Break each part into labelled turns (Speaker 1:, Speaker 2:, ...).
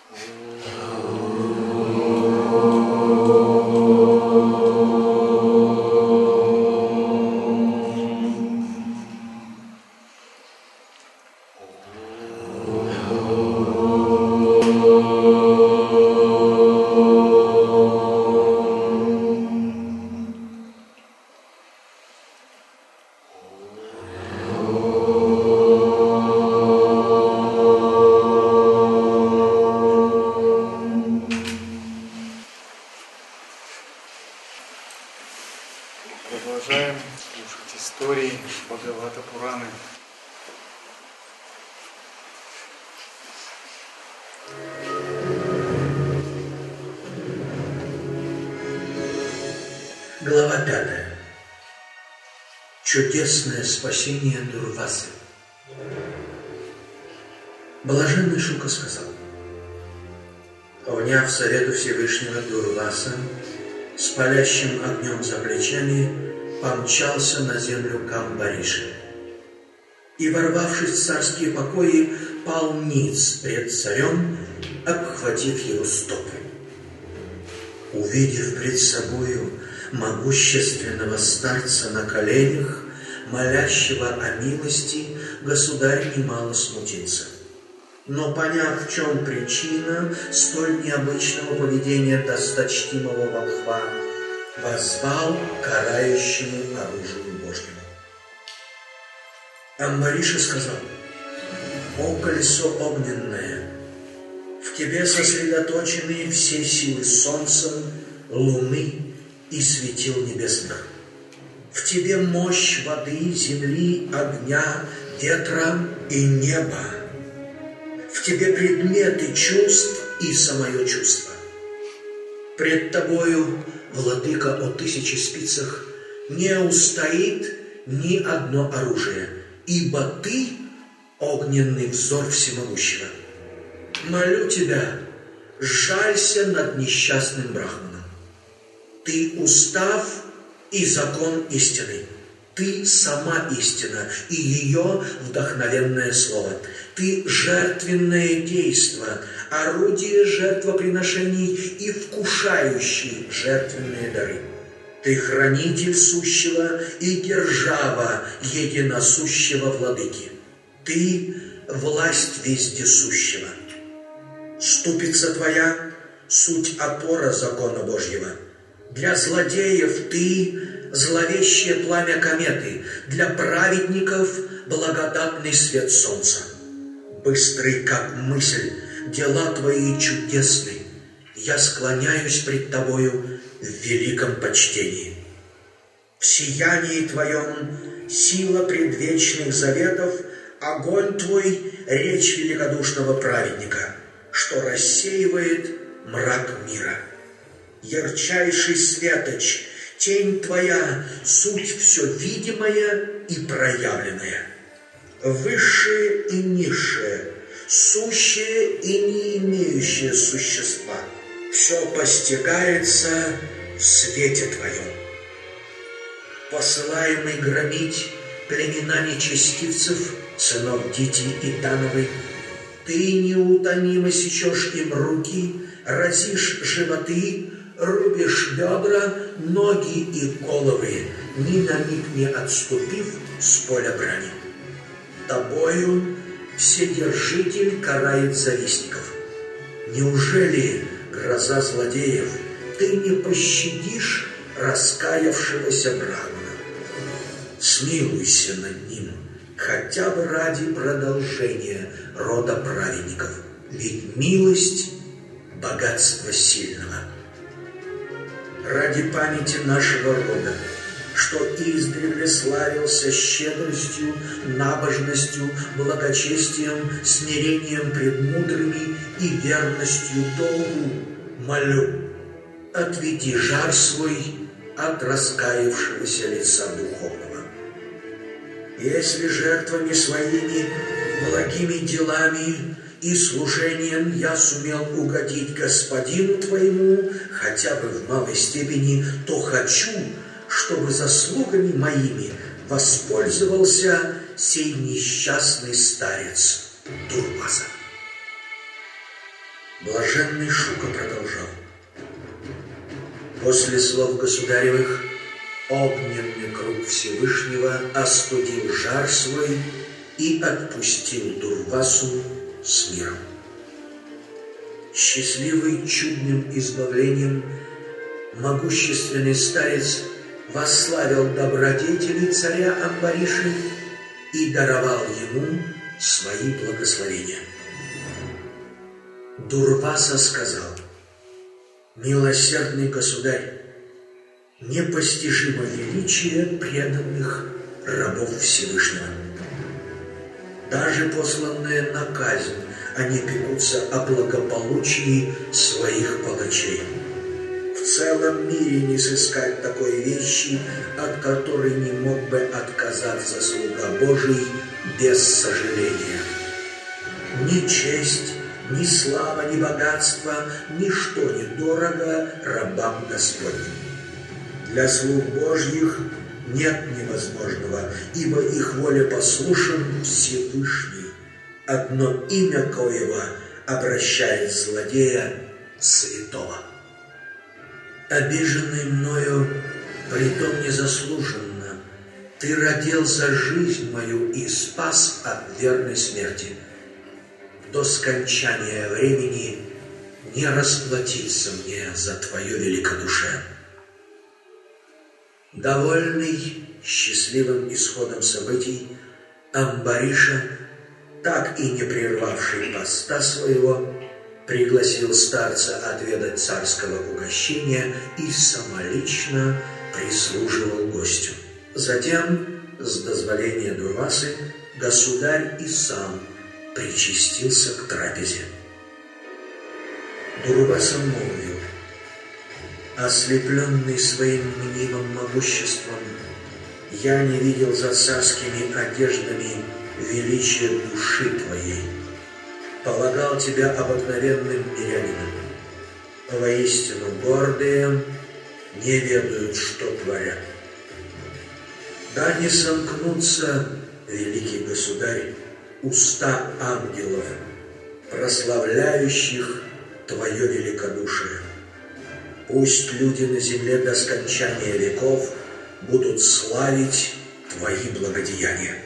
Speaker 1: Продолжаем слушать истории Бхагавата-пураны.
Speaker 2: Глава 5. Чудесное спасение Дурвасы. Блаженный Шука сказал: вняв совету Всевышнего, Дурваса с палящим огнем за плечами помчался на землю к Амбариши и, ворвавшись в царские покои, пал ниц пред царем, обхватив его стопы. Увидев пред собою могущественного старца на коленях, молящего о милости, государь немало смутился. Но, поняв, в чем причина столь необычного поведения досточтимого волхва, воззвал к карающему оружию Божьему. Амбариша сказал: «О колесо огненное, в тебе сосредоточены все силы солнца, луны и светил небесных. В тебе мощь воды, земли, огня, ветра и неба. В тебе предметы чувств и самое чувство. Пред тобою, владыка о тысячи спицах, не устоит ни одно оружие, ибо ты — огненный взор всемогущего. Молю тебя, сжалься над несчастным брахманом. Ты устав и закон истины. Ты сама истина и ее вдохновенное слово. Ты жертвенное действо, орудие жертвоприношений и вкушающий жертвенные дары. Ты хранитель сущего и держава единосущего владыки. Ты власть вездесущего. Ступица твоя — суть опора закона Божьего. Для злодеев ты — зловещее пламя кометы, для праведников — благодатный свет солнца. Быстрый, как мысль, дела твои чудесны. Я склоняюсь пред тобою в великом почтении. В сиянии твоем сила предвечных заветов, огонь твой — речь великодушного праведника, что рассеивает мрак мира. Ярчайший светоч, тень твоя — суть все видимое и проявленное. Высшее и низшее, сущее и не имеющее существа — все постигается в свете твоем. Посылаемый громить племена нечестивцев, сынов Дити и Дановой, ты неутомимо сечешь им руки, разишь животы, рубишь бедра, ноги и головы, ни на миг не отступив с поля брани. Тобою Вседержитель карает завистников. Неужели, гроза злодеев, ты не пощадишь раскаявшегося брахмана? Смилуйся над ним, хотя бы ради продолжения рода праведников, ведь милость — богатство сильного. Ради памяти нашего рода, что издревле славился щедростью, набожностью, благочестием, смирением пред мудрыми и верностью долгу, молю, отведи жар свой от раскаявшегося лица духовного. Если жертвами своими, благими делами и служением я сумел угодить господину твоему, хотя бы в малой степени, то хочу, чтобы заслугами моими воспользовался сей несчастный старец Дурваса. Блаженный Шука продолжал. После слов государевых огненный круг Всевышнего остудил жар свой и отпустил Дурвасу с миром. Счастливый чудным избавлением, могущественный старец восславил добродетели царя Амбариши и даровал ему свои благословения. Дурваса сказал: «Милосердный государь, непостижимо величие преданных рабов Всевышнего. Даже посланные на казнь, они пекутся о благополучии своих палачей. В целом мире не сыскать такой вещи, от которой не мог бы отказаться слуга Божий без сожаления. Ни честь, ни слава, ни богатство, ничто не дорого рабам Господним. Для слуг Божьих нет невозможного, ибо их воле послушен Всевышний, одно имя коего обращает злодея в святого. Обиженный мною, притом незаслуженно, ты родился жизнь мою и спас от верной смерти. До скончания времени не расплатиться мне за твое великодушие». Довольный счастливым исходом событий, Амбариша, так и не прервавший поста своего, пригласил старца отведать царского угощения и самолично прислуживал гостю. Затем, с дозволения Дурвасы, государь и сам причастился к трапезе. Дурваса молвил: «Ослепленный своим мнимым могуществом, я не видел за царскими одеждами величия души твоей. Полагал тебя обыкновенным мирянином. Воистину гордые не ведают, что творят. Да не сомкнутся, великий государь, уста ангелов, прославляющих твое великодушие. Пусть люди на земле до скончания веков будут славить твои благодеяния».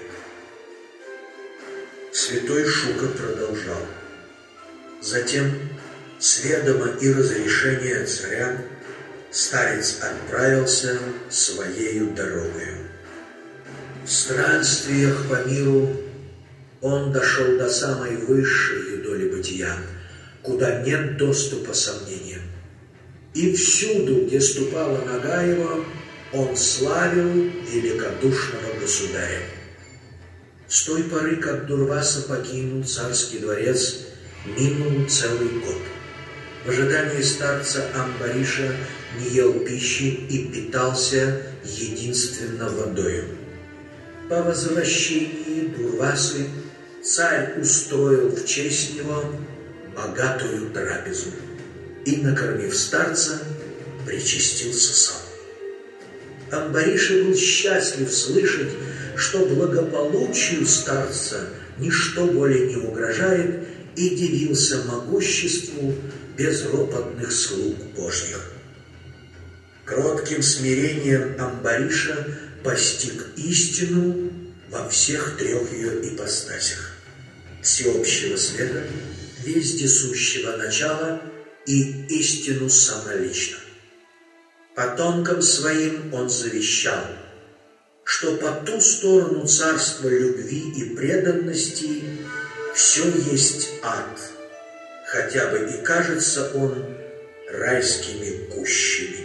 Speaker 2: Святой Шука продолжал. Затем, с ведома и разрешения царя, старец отправился своею дорогою. В странствиях по миру он дошел до самой высшей доли бытия, куда нет доступа сомнениям. И всюду, где ступала нога его, он славил великодушного государя. С той поры, как Дурваса покинул царский дворец, минул целый год. В ожидании старца Амбариша не ел пищи и питался единственно водою. По возвращении Дурвасы царь устроил в честь него богатую трапезу и, накормив старца, причастился сам. Амбариша был счастлив слышать, что благополучию старца ничто более не угрожает, и дивился могуществу безропотных слуг Божьих. Кротким смирением Амбариша постиг истину во всех трех ее ипостасях: всеобщего света, вездесущего начала и истину самолично. Потомкам своим он завещал, что по ту сторону царства любви и преданности все есть ад, хотя бы и кажется он райскими кущами.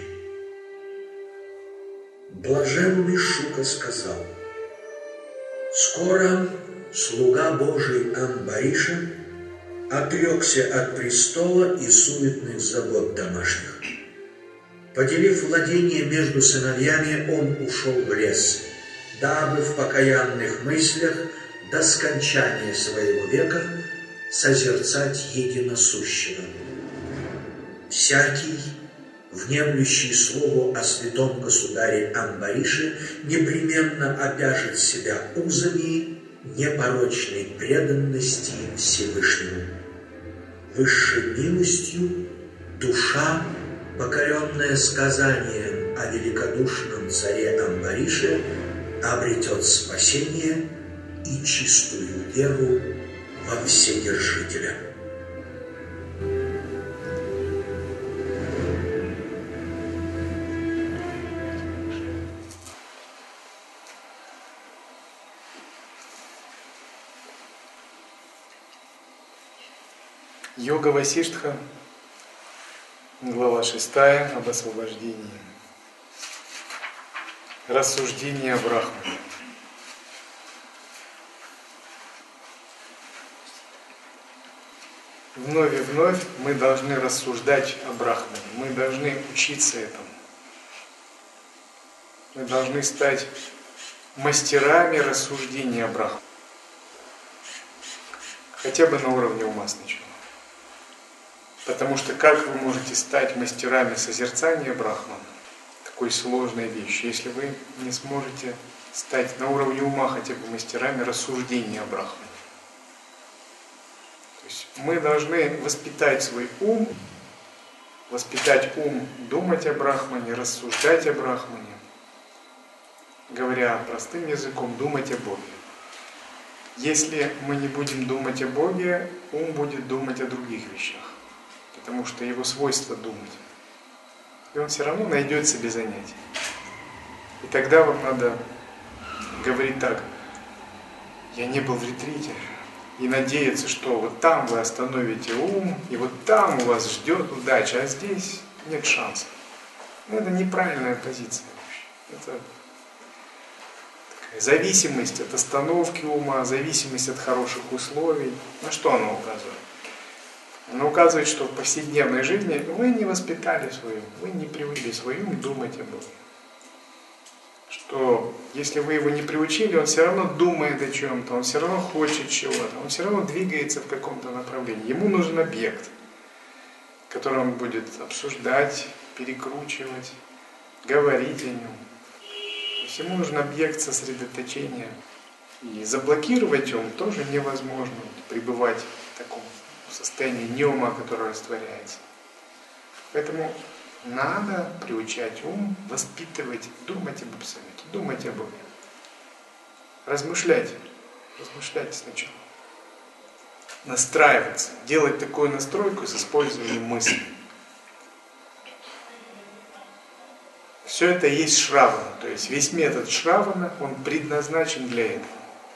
Speaker 2: Блаженный Шука сказал: «Скоро слуга Божий Амбариша отрекся от престола и суетных забот домашних. Поделив владение между сыновьями, он ушел в лес, дабы в покаянных мыслях до скончания своего века созерцать единосущего. Всякий, внемлющий слову о святом государе Амбарише, непременно обяжет себя узами непорочной преданности Всевышнему. Высшей милостью душа, покоренная сказанием о великодушном царе Амбарише, обретет спасение и чистую веру во Вседержителя.
Speaker 1: Йога Васиштха, глава 6 об освобождении. Рассуждение о Брахмане. Вновь и вновь мы должны рассуждать о Брахмане, мы должны учиться этому. Мы должны стать мастерами рассуждения о Брахмане. Хотя бы на уровне ума сначала. Потому что как вы можете стать мастерами созерцания Брахмана, такой сложной вещи, если вы не сможете стать на уровне ума хотя бы мастерами рассуждения о Брахмане? То есть мы должны воспитать свой ум, думать о Брахмане, рассуждать о Брахмане, говоря простым языком, думать о Боге. Если мы не будем думать о Боге, ум будет думать о других вещах. Потому что его свойство думать. И он все равно найдет себе занятие. И тогда вам надо говорить так: я не был в ретрите, и надеяться, что вот там вы остановите ум, и вот там у вас ждет удача, а здесь нет шансов. Но это неправильная позиция вообще. Это такая зависимость от остановки ума, зависимость от хороших условий. На что она указывает? Она указывает, что в повседневной жизни вы не воспитали свой ум, вы не приучили свой ум думать об Боге. Что если вы его не приучили, он все равно думает о чем-то, он все равно хочет чего-то, он все равно двигается в каком-то направлении. Ему нужен объект, который он будет обсуждать, перекручивать, говорить о нем. То есть ему нужен объект сосредоточения. И заблокировать ум тоже невозможно, пребывать в таком состояние неума, которое растворяется. Поэтому надо приучать ум, воспитывать, думать об абсолюте, думать о Боге. Размышлять сначала. Настраиваться, делать такую настройку с использованием мысли. Все это есть Шравана, то есть весь метод Шравана, он предназначен для этого.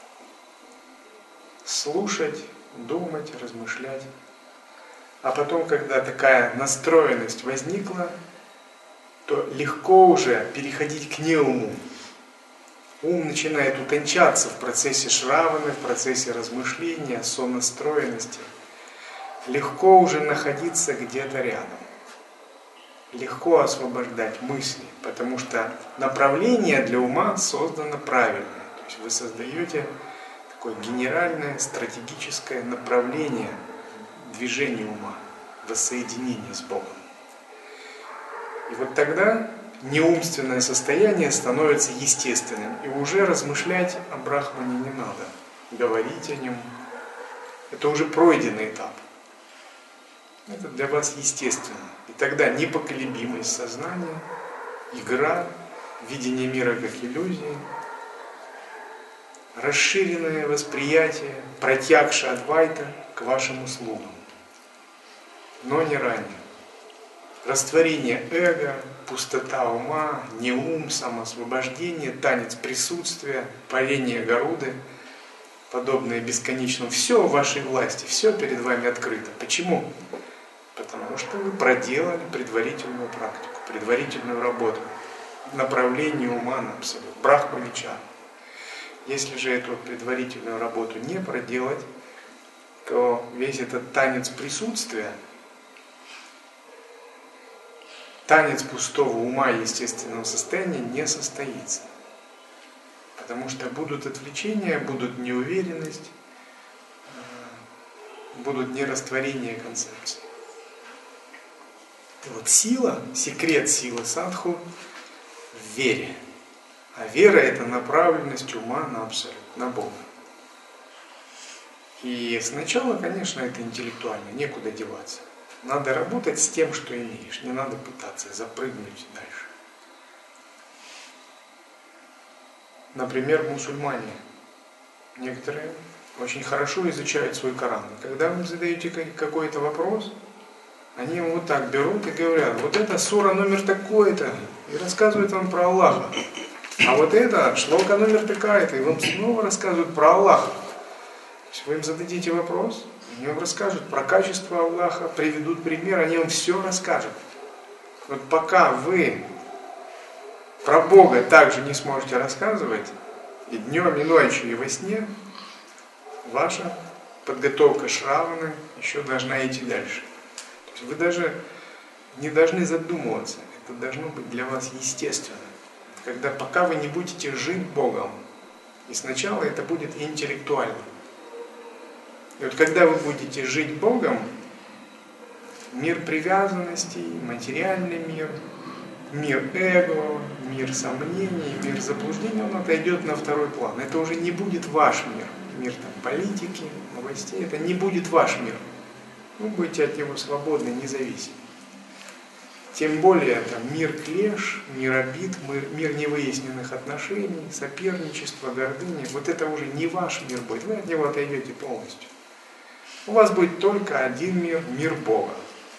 Speaker 1: Слушать, думать, размышлять. А потом, когда такая настроенность возникла, то легко уже переходить к неуму. Ум начинает утончаться в процессе шраваны, в процессе размышления, сонастроенности. Легко уже находиться где-то рядом. Легко освобождать мысли, потому что направление для ума создано правильное. То есть вы создаете такое генеральное, стратегическое направление движения ума, воссоединения с Богом. И вот тогда неумственное состояние становится естественным, и уже размышлять о Брахмане не надо, говорить о нем. Это уже пройденный этап. Это для вас естественно. И тогда непоколебимость сознания, игра, видение мира как иллюзии, расширенное восприятие, пратьякша адвайта к вашим услугам. Но не ранее. Растворение эго, пустота ума, неум, самоосвобождение, танец присутствия, парение Гаруды, подобное бесконечному. Все в вашей власти, все перед вами открыто. Почему? Потому что вы проделали предварительную практику, предварительную работу в направлении ума на абсолют, брахма-вичара. Если же эту предварительную работу не проделать, то весь этот танец присутствия, танец пустого ума и естественного состояния не состоится. Потому что будут отвлечения, будут неуверенность, будут нерастворение концепции. И вот сила, секрет силы садху в вере. А вера – это направленность ума на абсолют, на Бога. И сначала, конечно, это интеллектуально, некуда деваться. Надо работать с тем, что имеешь, не надо пытаться запрыгнуть дальше. Например, мусульмане. Некоторые очень хорошо изучают свой Коран. И когда вы задаете какой-то вопрос, они вот так берут и говорят: вот это сура номер такой-то, и рассказывают вам про Аллаха. А вот это шлока номер такая-то, и вам снова рассказывают про Аллаха. То есть вы им зададите вопрос, они вам расскажут про качество Аллаха, приведут пример, они вам все расскажут. Вот пока вы про Бога также не сможете рассказывать, и днем, и ночью, и во сне, ваша подготовка шраваны еще должна идти дальше. То есть вы даже не должны задумываться, это должно быть для вас естественно. Когда пока вы не будете жить Богом, и сначала это будет интеллектуально. И вот когда вы будете жить Богом, мир привязанностей, материальный мир, мир эго, мир сомнений, мир заблуждений, он отойдет на второй план. Это уже не будет ваш мир. Мир там, политики, новостей, это не будет ваш мир. Вы будете от него свободны, независимы. Тем более там, мир клеш, мир обид, мир невыясненных отношений, соперничества, гордыни. Вот это уже не ваш мир будет, вы от него отойдете полностью. У вас будет только один мир, мир Бога.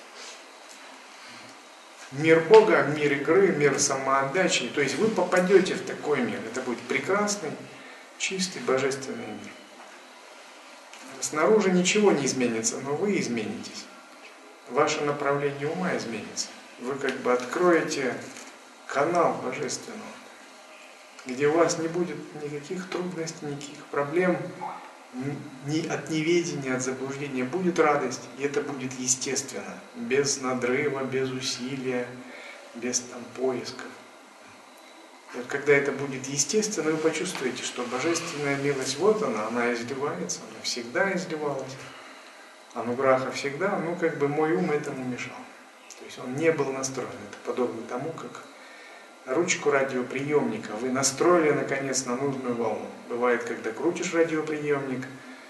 Speaker 1: Мир Бога, мир игры, мир самоотдачи. То есть вы попадете в такой мир. Это будет прекрасный, чистый, божественный мир. Снаружи ничего не изменится, но вы изменитесь. Ваше направление ума изменится. Вы как бы откроете канал божественного, где у вас не будет никаких трудностей, никаких проблем, ни от неведения, от заблуждения. Будет радость, и это будет естественно, без надрыва, без усилия, без там, поисков. И вот когда это будет естественно, вы почувствуете, что божественная милость, вот она изливается, она всегда изливалась. Ануграха всегда, ну как бы мой ум этому мешал. То есть он не был настроен. Это подобно тому, как ручку радиоприемника вы настроили наконец на нужную волну. Бывает, когда крутишь радиоприемник,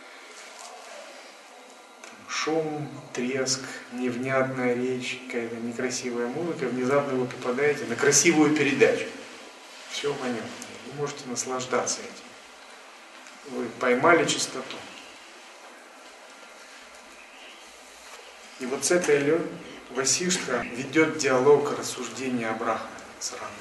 Speaker 1: шум, треск, невнятная речь, какая-то некрасивая музыка, внезапно вы попадаете на красивую передачу. Все понятно. Вы можете наслаждаться этим. Вы поймали чистоту. И вот с этой Васиштха ведет диалог рассуждения о Брахме с Рамой.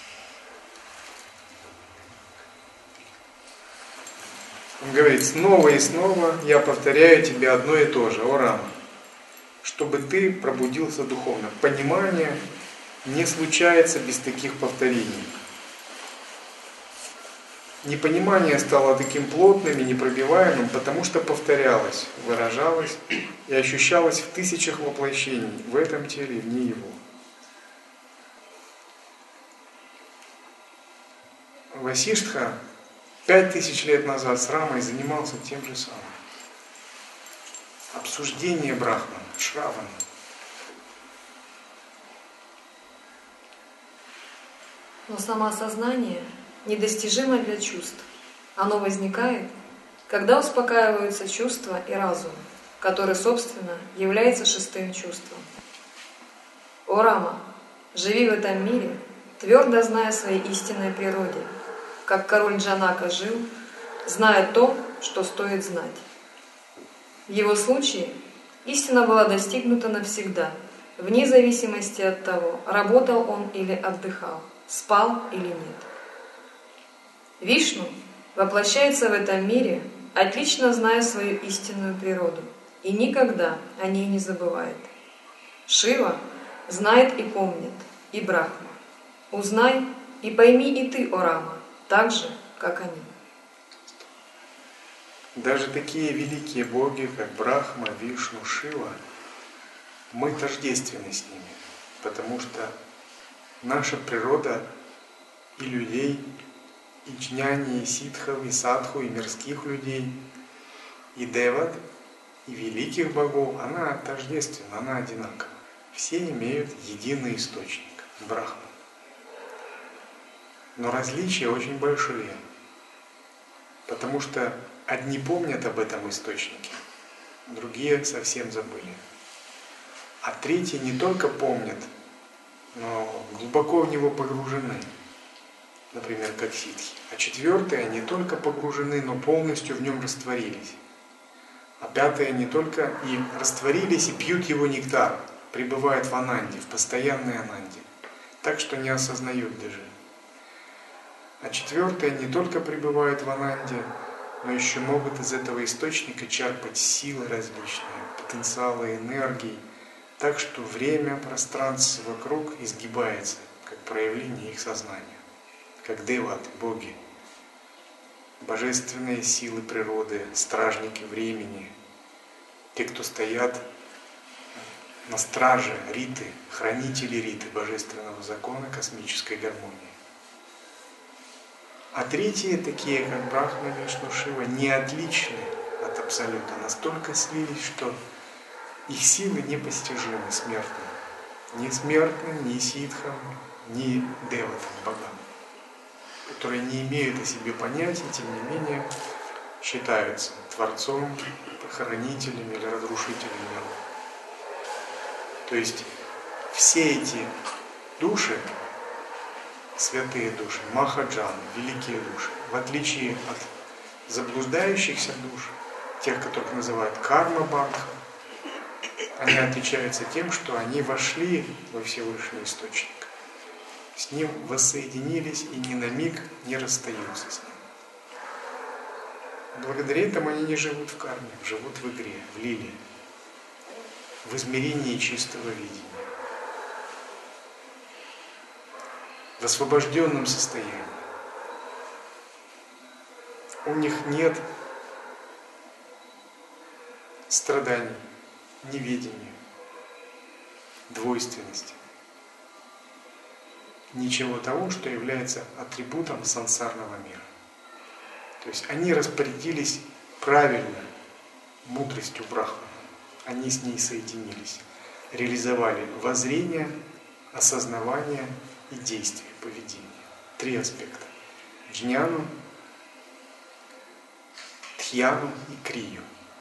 Speaker 1: Он говорит: снова и снова я повторяю тебе одно и то же, о Рама, чтобы ты пробудился духовно. Понимание не случается без таких повторений. Непонимание стало таким плотным и непробиваемым, потому что повторялось, выражалось и ощущалось в тысячах воплощений в этом теле и вне его. Васиштха 5000 лет назад с Рамой занимался тем же самым. Обсуждение Брахмана, Шравана.
Speaker 3: Но самоосознание недостижимо для чувств. Оно возникает, когда успокаиваются чувства и разум, который, собственно, является шестым чувством. О Рама, живи в этом мире, твердо зная своей истинной природе, как король Джанака жил, зная то, что стоит знать. В его случае истина была достигнута навсегда, вне зависимости от того, работал он или отдыхал, спал или нет. Вишну воплощается в этом мире, отлично зная свою истинную природу, и никогда о ней не забывает. Шива знает и помнит, и Брахма. Узнай и пойми и ты, о Рама, так же, как они.
Speaker 1: Даже такие великие боги, как Брахма, Вишну, Шива, мы тождественны с ними, потому что наша природа и людей, и джняни, и ситхов, и садху, и мирских людей, и деват, и великих богов, она тождественна, она одинакова. Все имеют единый источник – Брахман. Но различия очень большие, потому что одни помнят об этом источнике, другие совсем забыли. А третьи не только помнят, но глубоко в него погружены, например, как ситхи. А четвертые не только погружены, но полностью в нем растворились. А пятые не только и растворились, и пьют его нектар, пребывают в ананде, в постоянной ананде, так что не осознают даже. А четвертые не только пребывают в ананде, но еще могут из этого источника черпать силы различные, потенциалы энергии, так что время, пространство вокруг изгибается, как проявление их сознания, как деваты, боги, божественные силы природы, стражники времени, те, кто стоят на страже риты, хранители риты, божественного закона, космической гармонии. А третьи, такие как Брахма, Вишну, Шива, не отличны от Абсолюта, настолько слились, что их силы непостижимы смертным. Ни смертным, ни ситхам, ни деватам, богам, которые не имеют о себе понятия, тем не менее считаются Творцом, хранителями или разрушителями миров. То есть все эти души, святые души, махаджаны, великие души, в отличие от заблуждающихся душ, тех, которых называют карма-бандха, они отличаются тем, что они вошли во Всевышний Источник, с ним воссоединились и ни на миг не расстаются с ним. Благодаря этому они не живут в карме, живут в игре, в лиле, в измерении чистого видения, в освобожденном состоянии. У них нет страданий, неведения, двойственности, ничего того, что является атрибутом сансарного мира. То есть они распорядились правильно мудростью Брахмана, они с ней соединились, реализовали воззрение, осознавание и действие, поведение. 3 аспекта: джняну, тхьяну и крию.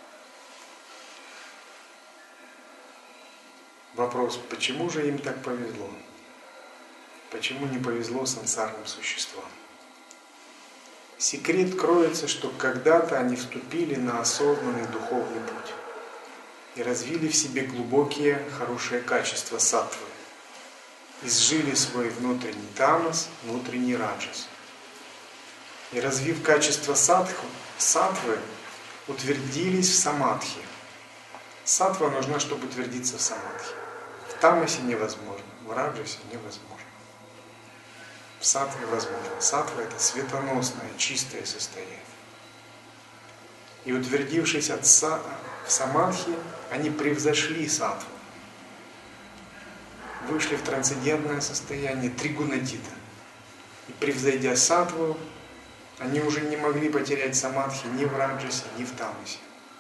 Speaker 1: Вопрос, почему же им так повезло? Почему не повезло сансарным существам? Секрет кроется, что когда-то они вступили на осознанный духовный путь и развили в себе глубокие, хорошие качества саттвы, изжили свой внутренний тамас, внутренний раджас. И развив качество саттвы, утвердились в самадхи. Саттва нужна, чтобы утвердиться в самадхи. В тамасе невозможно, в раджасе невозможно. В саттве возможно. Саттва — это светоносное, чистое состояние. И утвердившись в самадхи, они превзошли саттву. Вышли в трансцендентное состояние тригунатита. И превзойдя саттву, они уже не могли потерять самадхи ни в раджасе, ни в тамасе.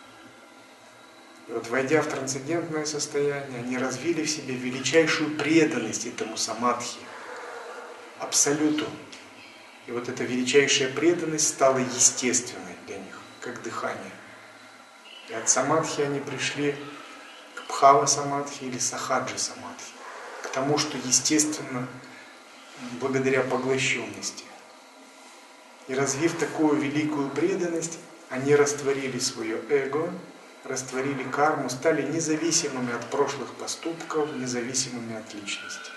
Speaker 1: И вот, войдя в трансцендентное состояние, они развили в себе величайшую преданность этому самадхи, Абсолюту. И вот эта величайшая преданность стала естественной для них, как дыхание. И от самадхи они пришли к бхава-самадхи или сахаджа-самадхи, к тому, что естественно благодаря поглощенности. И развив такую великую преданность, они растворили свое эго, растворили карму, стали независимыми от прошлых поступков, независимыми от личности.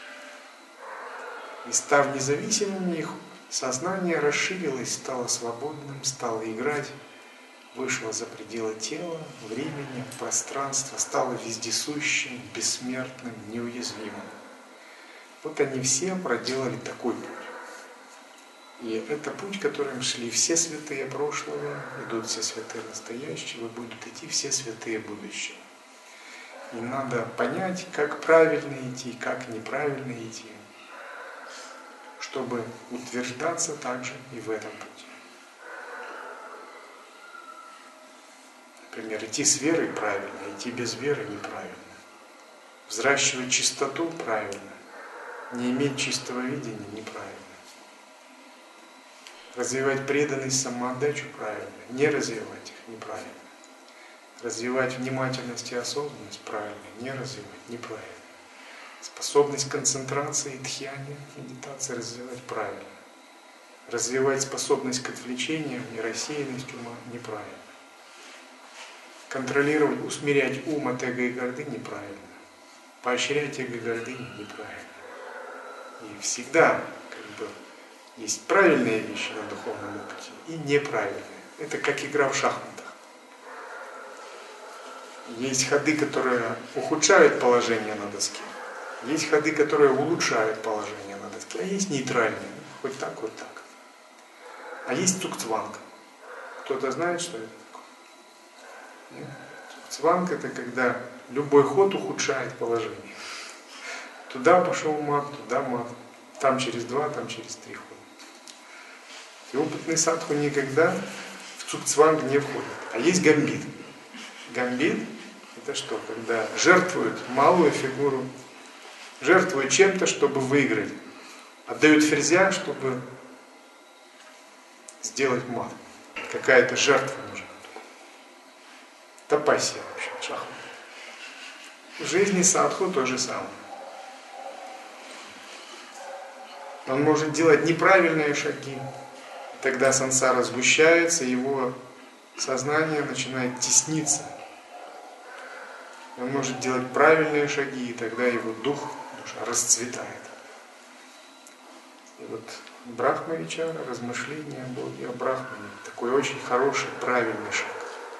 Speaker 1: И став независимыми, их сознание расширилось, стало свободным, стало играть, вышло за пределы тела, времени, пространства, стало вездесущим, бессмертным, неуязвимым. Вот они все проделали такой путь. И это путь, которым шли все святые прошлого, идут все святые настоящего, будут идти все святые будущего. И надо понять, как правильно идти, как неправильно идти, чтобы утверждаться также и в этом пути. Например, идти с верой правильно, идти без веры неправильно. Взращивать чистоту правильно, не иметь чистого видения неправильно. Развивать преданность, самоотдачу правильно, не развивать их неправильно. Развивать внимательность и осознанность правильно, не развивать неправильно. Способность концентрации, дхьяни, медитации развивать правильно. Развивать способность к отвлечениям и рассеянность ума неправильно. Контролировать, усмирять ум от эго и гордыни неправильно. Поощрять эго и гордыню неправильно. И всегда есть правильные вещи на духовном опыте и неправильные. Это как игра в шахматах. Есть ходы, которые ухудшают положение на доске. Есть ходы, которые улучшают положение на доске. А есть нейтральные. Хоть так, хоть так. А есть цукцванг. Кто-то знает, что это такое? Цукцванг — это когда любой ход ухудшает положение. Туда пошел мат, туда мат. Там через 2, там через 3 хода. И опытный садху никогда в цукцванг не входит. А есть гамбит. Гамбит — это что? Когда жертвуют малую фигуру, жертвуют чем-то, чтобы выиграть. Отдают ферзя, чтобы сделать мат. Какая-то жертва нужна. Тапасия вообще, шахмат. В жизни садху то же самое. Он может делать неправильные шаги. Тогда сансара сгущается, его сознание начинает тесниться. Он может делать правильные шаги, и тогда его душа расцветает. И вот Брахма-вичара, размышления о Боге, о Брахмане, такой очень хороший, правильный шаг.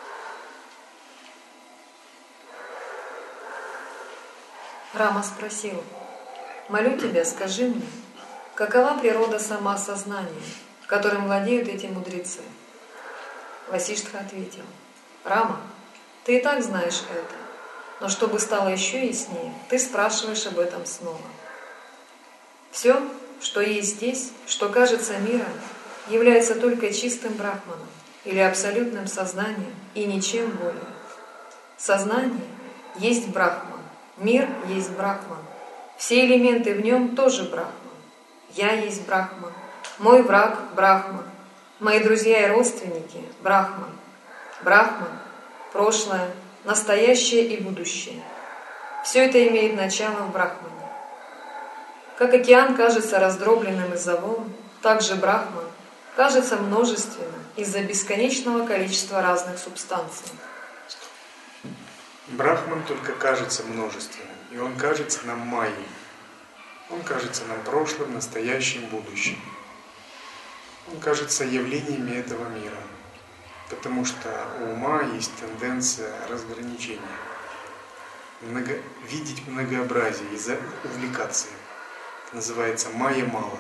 Speaker 3: Рама спросил: «Молю тебя, скажи мне, какова природа самоосознания, которым владеют эти мудрецы?» Васиштха ответил: «Рама, ты и так знаешь это, но чтобы стало еще яснее, ты спрашиваешь об этом снова. Все, что есть здесь, что кажется миром, является только чистым брахманом или абсолютным сознанием и ничем более. Сознание есть брахман, мир есть брахман, все элементы в нем тоже брахман. Я есть брахман, мой враг брахман, мои друзья и родственники брахман. Брахман, прошлое, настоящее и будущее. Все это имеет начало в брахмане. Как океан кажется раздробленным из-за волн, так же брахман кажется множественным из-за бесконечного количества разных субстанций.
Speaker 1: Брахман только кажется множественным, и он кажется нам майей. Он кажется нам прошлым, настоящим, будущим. Он кажется явлениями этого мира, потому что у ума есть тенденция разграничения, видеть многообразие и увлекаться им. Это называется майя-мала.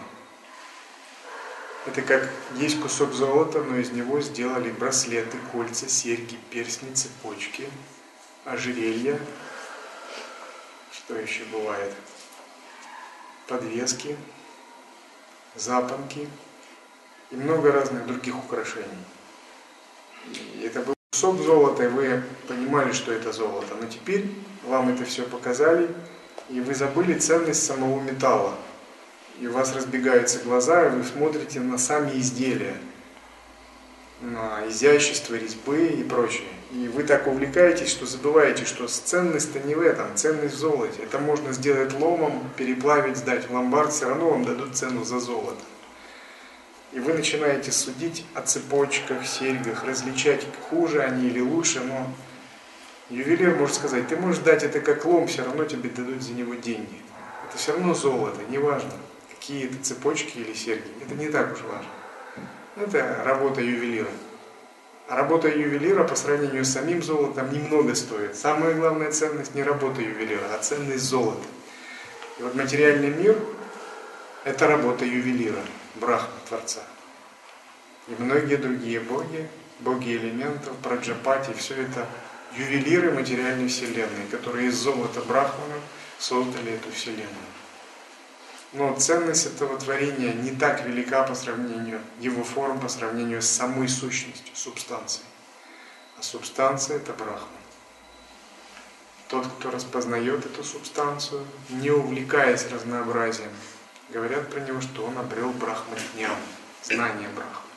Speaker 1: Это как есть кусок золота, но из него сделали браслеты, кольца, серьги, перстни, цепочки, ожерелья. Что еще бывает? Подвески, запонки и много разных других украшений. И это был кусок золота, и вы понимали, что это золото. Но теперь вам это все показали, и вы забыли ценность самого металла. И у вас разбегаются глаза, и вы смотрите на сами изделия, на изящество резьбы и прочее. И вы так увлекаетесь, что забываете, что ценность-то не в этом, ценность в золоте. Это можно сделать ломом, переплавить, сдать в ломбард, все равно вам дадут цену за золото. И вы начинаете судить о цепочках, серьгах, различать, хуже они или лучше, но ювелир может сказать: ты можешь дать это как лом, все равно тебе дадут за него деньги. Это все равно золото, неважно, какие это цепочки или серьги, это не так уж важно. Это работа ювелира. А работа ювелира по сравнению с самим золотом немного стоит. Самая главная ценность не работа ювелира, а ценность золота. И вот материальный мир – это работа ювелира, Брахмы, Творца. И многие другие боги, боги элементов, праджапати, все это ювелиры материальной вселенной, которые из золота Брахмана создали эту вселенную. Но ценность этого творения не так велика по сравнению, его форм по сравнению с самой сущностью, субстанцией. А субстанция – это Брахман. Тот, кто распознает эту субстанцию, не увлекаясь разнообразием, говорят про него, что он обрел Брахман-дням, знание Брахмана.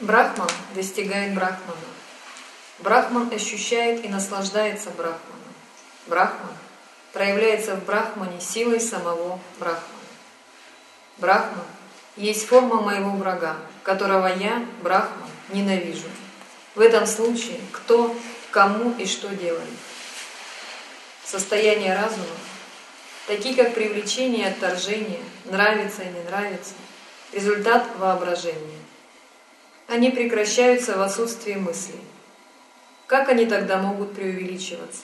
Speaker 3: Брахман достигает Брахмана. Брахман ощущает и наслаждается Брахманом. Брахман проявляется в Брахмане силой самого Брахмана. Брахман есть форма моего врага, которого я, Брахман, ненавижу. В этом случае кто, кому и что делает. Состояния разума, такие как привлечение и отторжение, нравится и не нравится, результат воображения. Они прекращаются в отсутствии мыслей. Как они тогда могут преувеличиваться?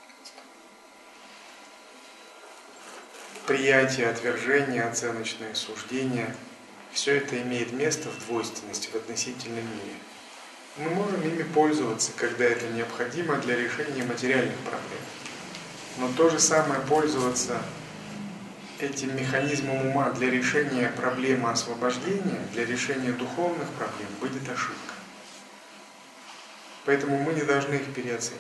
Speaker 1: Приятие, отвержение, оценочное суждение – все это имеет место в двойственности, в относительном мире. Мы можем ими пользоваться, когда это необходимо для решения материальных проблем. Но то же самое пользоваться этим механизмом ума для решения проблемы освобождения, для решения духовных проблем будет ошибка. Поэтому мы не должны их переоценивать.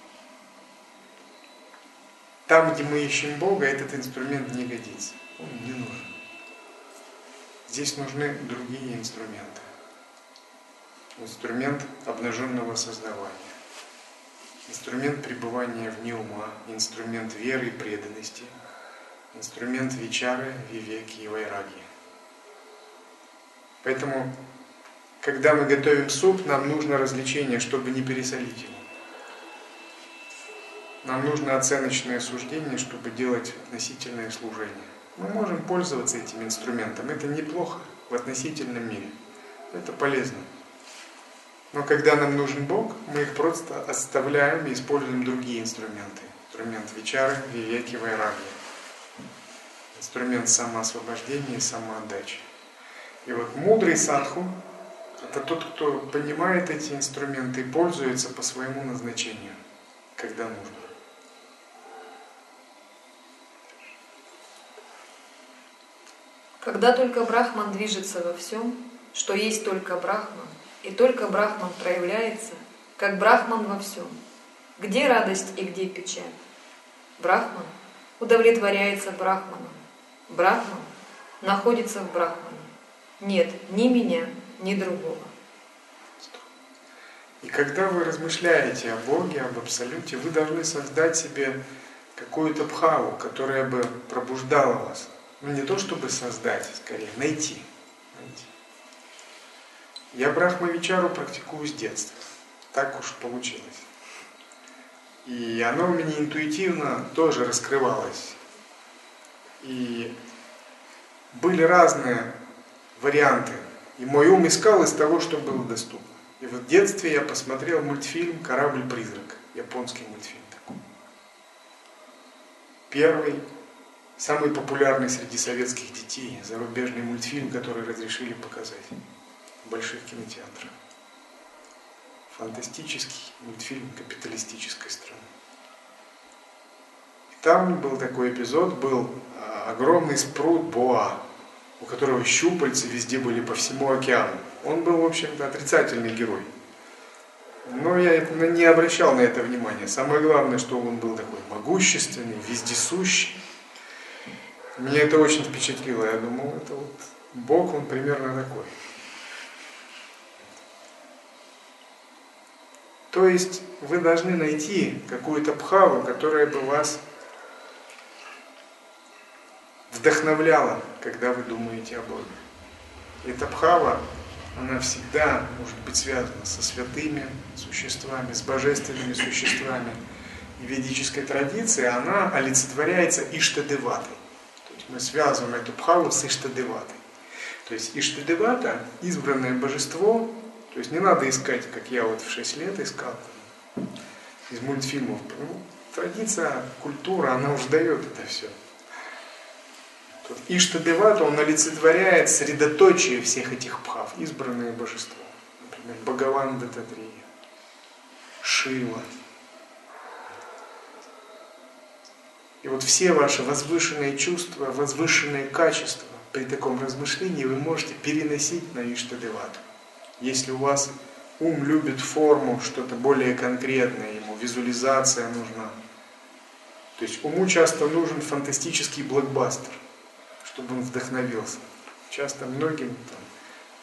Speaker 1: Там, где мы ищем Бога, этот инструмент не годится. Он не нужен. Здесь нужны другие инструменты. Инструмент обнаженного сознавания. Инструмент пребывания вне ума. Инструмент веры и преданности. Инструмент вичары, вивеки и вайраги. Поэтому, когда мы готовим суп, нам нужно развлечение, чтобы не пересолить его. Нам нужно оценочное суждение, чтобы делать относительное служение. Мы можем пользоваться этим инструментом. Это неплохо в относительном мире. Это полезно. Но когда нам нужен Бог, мы их просто оставляем и используем другие инструменты. Инструмент вичары, вивеки, вайраги. Инструмент самоосвобождения и самоотдачи. И вот мудрый садху – это тот, кто понимает эти инструменты и пользуется по своему назначению, когда нужно.
Speaker 3: Когда только Брахман движется во всем, что есть только Брахман, и только Брахман проявляется, как Брахман во всем, где радость и где печаль? Брахман удовлетворяется Брахманом. Брахман находится в Брахмане. Нет ни меня, ни другого.
Speaker 1: И когда вы размышляете о Боге, об Абсолюте, вы должны создать себе какую-то бхаву, которая бы пробуждала вас. Ну не то чтобы создать, скорее найти. Я брахмавичару практикую с детства. Так уж получилось. И оно у меня интуитивно тоже раскрывалось. И были разные варианты. И мой ум искал из того, что было доступно. И вот в детстве я посмотрел мультфильм «Корабль-призрак». Японский мультфильм такой. Первый, самый популярный среди советских детей, зарубежный мультфильм, который разрешили показать в больших кинотеатрах. Фантастический мультфильм капиталистической страны. И там был такой эпизод, был огромный спрут боа, у которого щупальца везде были по всему океану. Он был, в общем-то, отрицательный герой. Но я не обращал на это внимания. Самое главное, что он был такой могущественный, вездесущий. Меня это очень впечатлило. Я думал, это вот Бог, он примерно такой. То есть вы должны найти какую-то бхаву, которая бы вас вдохновляла, когда вы думаете о Боге. Эта бхава, она всегда может быть связана со святыми существами, с божественными существами. И в ведической традиции она олицетворяется Иштадеватой. То есть мы связываем эту бхаву с Иштадеватой. То есть Иштадевата – избранное божество. То есть не надо искать, как я вот в 6 лет искал из мультфильмов. Традиция, культура, она уже дает это все. Иштадевата, он олицетворяет средоточие всех этих бхав, избранные божества. Например, Бхагаван Даттатрия, Шива. И вот все ваши возвышенные чувства, возвышенные качества при таком размышлении вы можете переносить на Иштадевату. Если у вас ум любит форму, что-то более конкретное, ему визуализация нужна. То есть уму часто нужен фантастический блокбастер, чтобы он вдохновился. Часто многим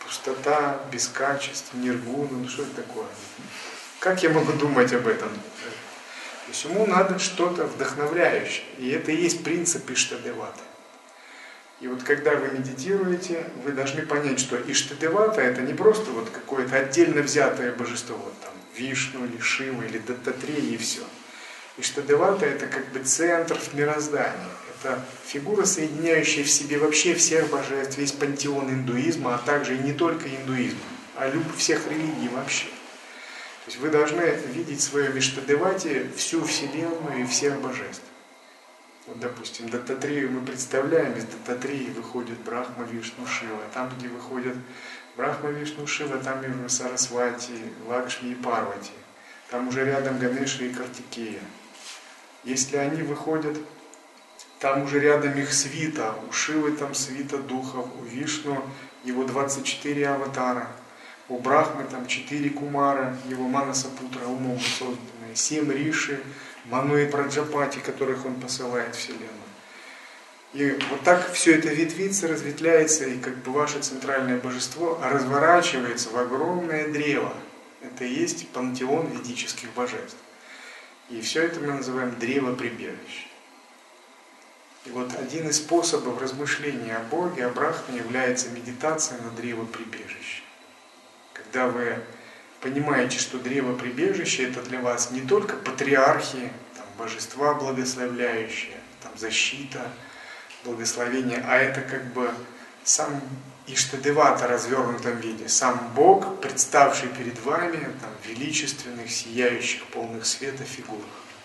Speaker 1: пустота, без качеств, ниргуна, ну что это такое? Как я могу думать об этом? То есть ему надо что-то вдохновляющее. И это и есть принцип Иштадевата. И вот когда вы медитируете, вы должны понять, что Иштадевата это не просто вот какое-то отдельно взятое божество, вот там Вишну или Шива или Даттатрея и все. Иштадевата это как бы центр в мироздании. Это фигура, соединяющая в себе вообще всех божеств, весь пантеон индуизма, а также и не только индуизма, а всех религий вообще. То есть вы должны видеть в своем Иштадевате всю Вселенную и всех божеств. Вот, допустим, Даттатрею мы представляем, из Даттатреи выходит Брахма, Вишну, Шива. Там, где выходят Брахма, Вишну, Шива, там и Сарасвати, Лакшми и Парвати. Там уже рядом Ганеша и Картикея. Если они выходят, там уже рядом их свита. У Шивы там свита духов, у Вишну его 24 аватара. У Брахмы там 4 кумара, его Манасапутра умом созданные, 7 риши, Ману и Праджапати, которых он посылает в Вселенную. И вот так все это ветвится, разветвляется, и как бы ваше центральное божество разворачивается в огромное древо. Это и есть пантеон ведических божеств. И все это мы называем древо-прибежище. И вот один из способов размышления о Боге, о Брахме, является медитация на древо-прибежище. Когда вы понимаете, что древо-прибежище это для вас не только патриархи, там, божества благословляющие, там, защита, благословение, а это как бы сам Иштадевата в развернутом виде, сам Бог, представший перед вами там, в величественных, сияющих, полных света фигурах.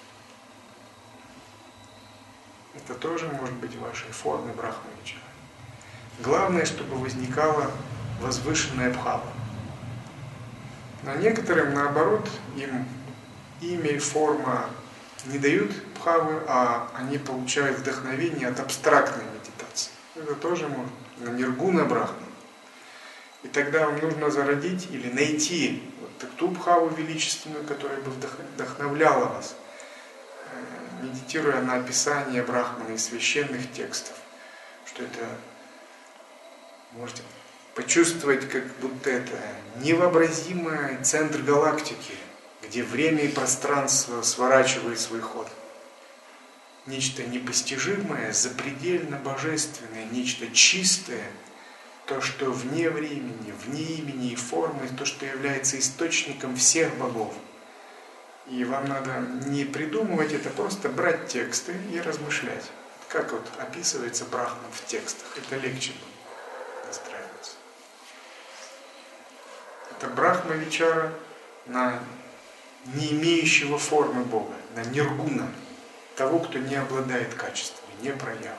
Speaker 1: Это тоже может быть вашей формой Брахмавичара. Главное, чтобы возникала возвышенная бхава. Но некоторым, наоборот, им имя и форма не дают бхавы, а они получают вдохновение от абстрактной медитации. Это тоже можно. На ниргуна брахма. И тогда вам нужно зародить или найти вот ту бхаву величественную, которая бы вдохновляла вас, медитируя на описание брахмана из священных текстов. Что это можете почувствовать, как будто это невообразимый центр галактики, где время и пространство сворачивают свой ход. Нечто непостижимое, запредельно божественное, нечто чистое, то, что вне времени, вне имени и формы, то, что является источником всех богов. И вам надо не придумывать это, просто брать тексты и размышлять. Как вот описывается Брахман в текстах, это легче будет настраиваться. Это Брахмавичара на не имеющего формы Бога, на ниргуна, того, кто не обладает качествами, не проявлен.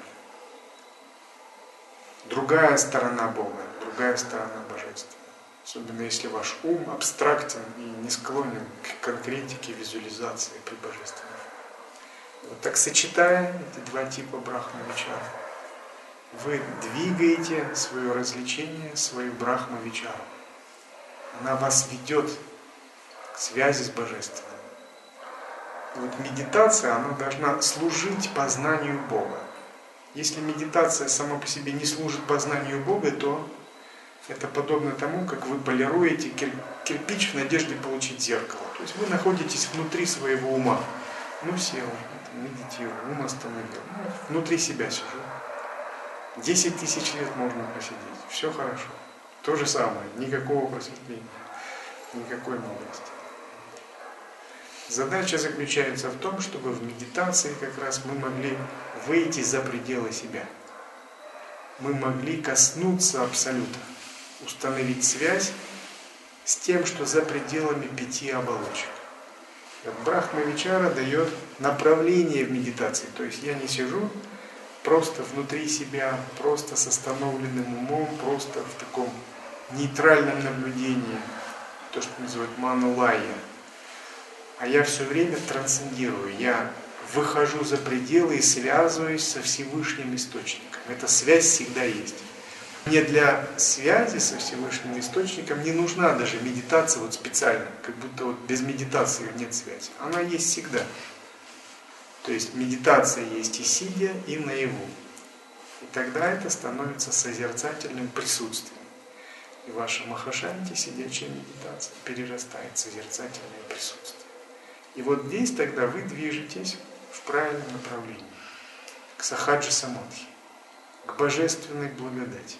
Speaker 1: Другая сторона Бога, другая сторона Божества. Особенно если ваш ум абстрактен и не склонен к конкретике, визуализации при божественном. Вот так сочетая эти два типа Брахмавичара, вы двигаете свое развлечение, свою Брахмавичару. Она вас ведет к связи с Божественным. И вот медитация, она должна служить познанию Бога. Если медитация сама по себе не служит познанию Бога, то это подобно тому, как вы полируете кирпич в надежде получить зеркало. То есть вы находитесь внутри своего ума. Ну сел, медитирую, ум остановил. Внутри себя сижу. 10 тысяч лет можно посидеть. Все хорошо. То же самое. Никакого просветления. Никакой мудрости. Задача заключается в том, чтобы в медитации как раз мы могли выйти за пределы себя. Мы могли коснуться Абсолюта. Установить связь с тем, что за пределами 5 оболочек. Брахмавичара дает направление в медитации. То есть я не сижу просто внутри себя, просто с остановленным умом, просто в таком нейтральном наблюдении, то, что называют манулайя. А я все время трансцендирую, я выхожу за пределы и связываюсь со Всевышним Источником. Эта связь всегда есть. Мне для связи со Всевышним Источником не нужна даже медитация вот специально, как будто вот без медитации нет связи. Она есть всегда. То есть медитация есть и сидя, и наяву. И тогда это становится созерцательным присутствием. И ваша махашанти, сидячая медитация, перерастает в созерцательное присутствие. И вот здесь тогда вы движетесь в правильном направлении, к сахаджа самадхи, к божественной благодати.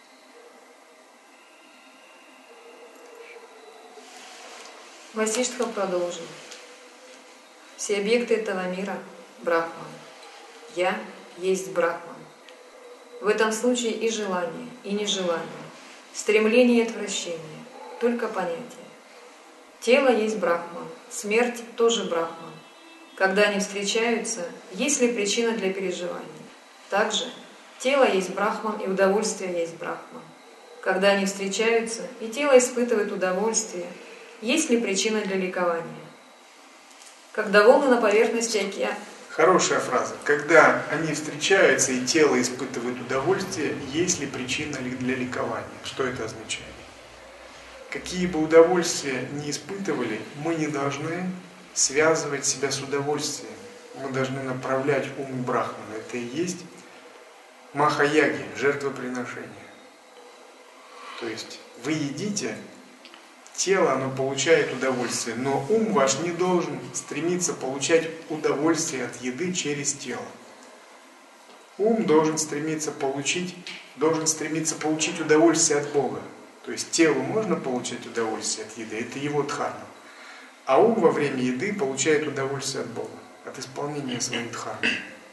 Speaker 3: Васиштха продолжил. Все объекты этого мира – Брахман. Я есть Брахман. В этом случае и желание, и нежелание, стремление и отвращение – только понятие. Тело есть Брахман, смерть тоже Брахман. Когда они встречаются, есть ли причина для переживаний? Также тело есть Брахман, и удовольствие есть Брахман. Когда они встречаются, и тело испытывает удовольствие, есть ли причина для ликования? Когда волны на поверхности океана...
Speaker 1: Хорошая фраза. Когда они встречаются и тело испытывает удовольствие, есть ли причина для ликования? Что это означает? Какие бы удовольствия ни испытывали, мы не должны связывать себя с удовольствием. Мы должны направлять ум Брахмана. Это и есть маха-яги, жертвоприношение. То есть вы едите, тело, оно получает удовольствие, но ум ваш не должен стремиться получать удовольствие от еды через тело. Ум должен стремиться получить удовольствие от Бога. То есть телу можно получать удовольствие от еды, это его дхарма. А ум во время еды получает удовольствие от Бога, от исполнения своей дхармы.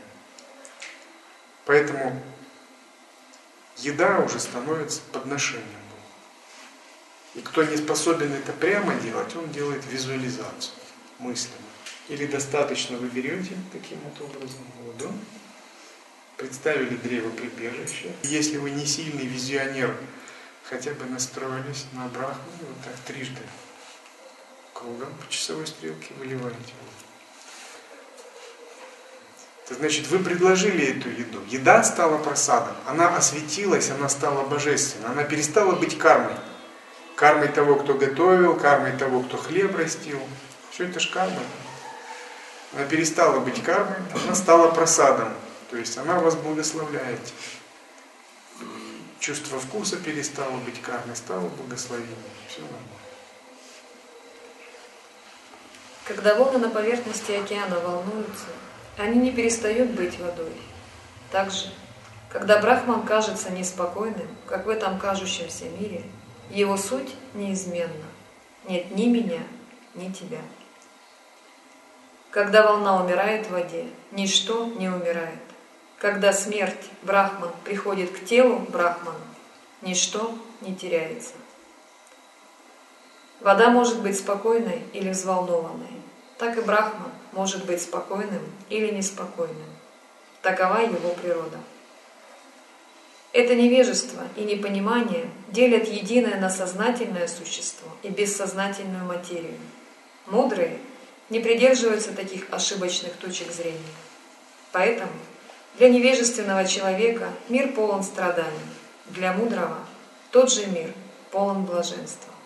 Speaker 1: Поэтому еда уже становится подношением Богу. И кто не способен это прямо делать, он делает визуализацию мысленно. Или достаточно вы берете таким вот образом воду, представили древо прибежище. Если вы не сильный визионер, хотя бы настроились на брахму, вот так трижды кругом по часовой стрелке выливаете. Это значит, вы предложили эту еду. Еда стала прасадом, она осветилась, она стала божественной, она перестала быть кармой. Кармой того, кто готовил, кармой того, кто хлеб растил. Все это ж карма. Она перестала быть кармой, она стала прасадом. То есть она вас благословляет. Чувство вкуса перестало быть кармой, стало благословением. Все нормально.
Speaker 3: Когда волны на поверхности океана волнуются, они не перестают быть водой. Также, когда Брахман кажется неспокойным, как в этом кажущемся мире, его суть неизменна. Нет ни меня, ни тебя. Когда волна умирает в воде, ничто не умирает. Когда смерть, Брахман, приходит к телу Брахмана, ничто не теряется. Вода может быть спокойной или взволнованной. Так и Брахман может быть спокойным или неспокойным. Такова его природа. Это невежество и непонимание делят единое на сознательное существо и бессознательную материю. Мудрые не придерживаются таких ошибочных точек зрения. Поэтому для невежественного человека мир полон страданий, для мудрого тот же мир полон блаженства.